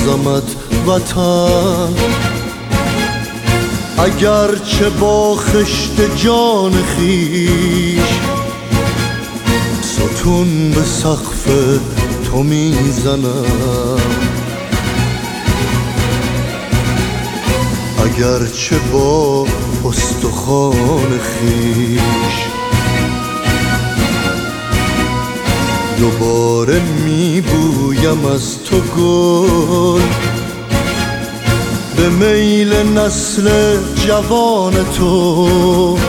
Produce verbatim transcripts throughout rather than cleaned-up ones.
سازمت وطن، اگرچه با خشت جان خویش ستون به سقف تو میزنم، اگرچه با استخوان خویش دوباره میبویم از تو گل، به میل نسل جوان تو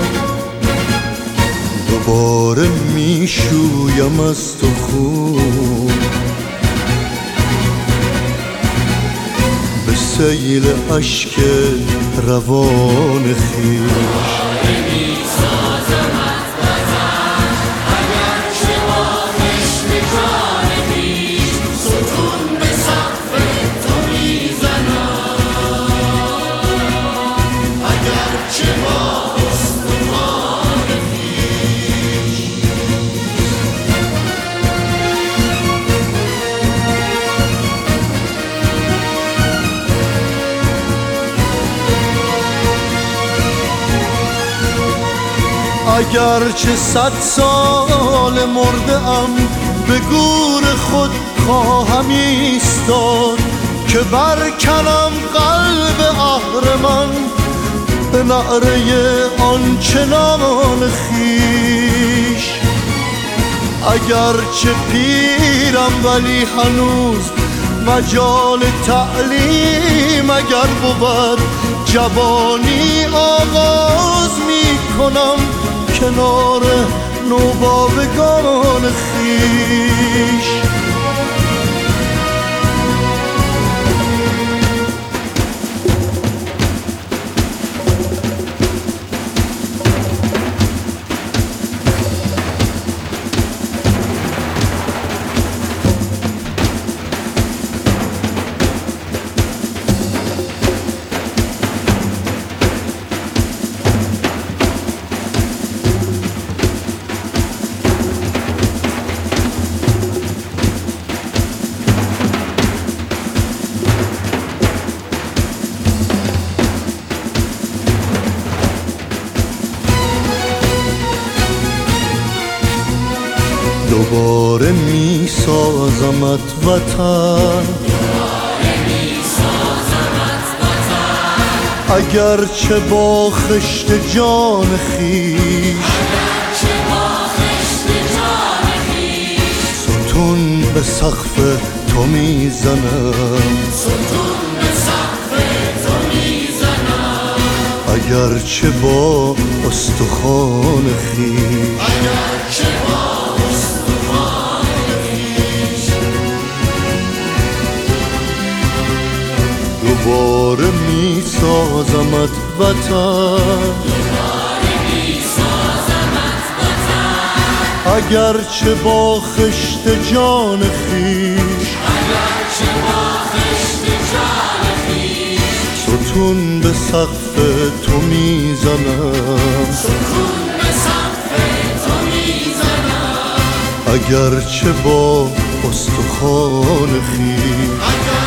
دوباره میشویم از تو خون، به سیل اشک روان خویش. اگرچه صد سال مرده ام به گور خود خواهم ایستاد، که برکنم قلب اهرمن به نعره آنچنان خویش. اگرچه پیرم ولی هنوز مجال تعلیم اگر بود، جوانی آغاز می کنم کنار نوباوگان خویش. دوباره می سازمت وطن، اگرچه با خشت جان خویش ستون به سقف تو میزنم، اگرچه با استخوان خویش دوباره می سازمت وطن، اگرچه با خشت جان خویش ستون به سقف تو میزنم، اگرچه با استخوان خویش